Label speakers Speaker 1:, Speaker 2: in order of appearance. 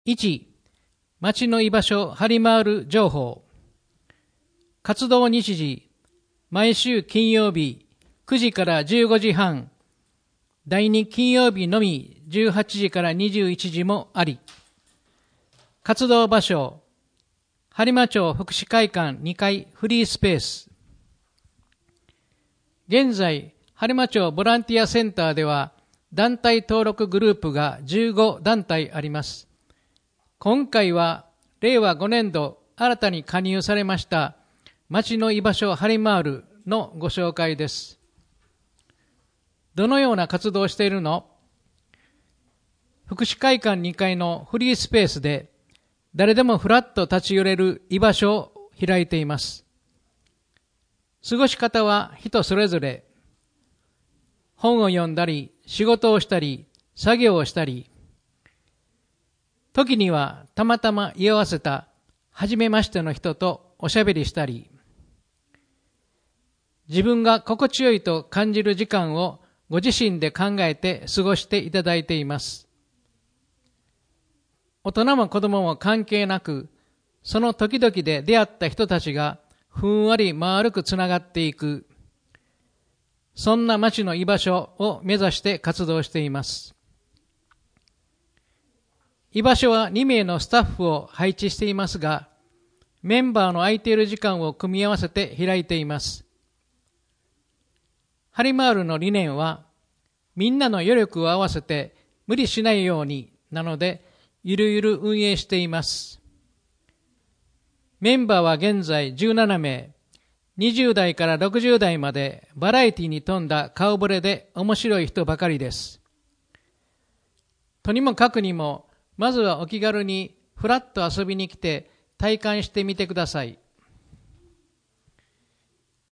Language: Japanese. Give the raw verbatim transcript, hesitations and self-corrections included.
Speaker 1: いち、町の居場所張り回る情報。活動日時、毎週金曜日くじからじゅうごじはん、だいに金曜日のみじゅうはちじからにじゅういちじもあり。活動場所、播磨町福祉会館にかいフリースペース。現在、播磨町ボランティアセンターでは団体登録グループがじゅうごだんたいあります。今回はれいわごねんど新たに加入されました町の居場所張り回るのご紹介です。どのような活動をしているの？福祉会館にかいのフリースペースで誰でもふらっと立ち寄れる居場所を開いています。過ごし方は人それぞれ。本を読んだり、仕事をしたり、作業をしたり、時にはたまたま居合わせた初めましての人とおしゃべりしたり、自分が心地よいと感じる時間をご自身で考えて過ごしていただいています。大人も子供も関係なく、その時々で出会った人たちがふんわり丸くつながっていく、そんな町の居場所を目指して活動しています。居場所はにめいのスタッフを配置していますが、メンバーの空いている時間を組み合わせて開いています。張り回るの理念は、みんなの余力を合わせて無理しないようになので、ゆるゆる運営しています。メンバーは現在じゅうななめい、にじゅうだいからろくじゅうだいまでバラエティに富んだ顔ぶれで面白い人ばかりです。とにもかくにも、まずはお気軽にふらっと遊びに来て体感してみてください。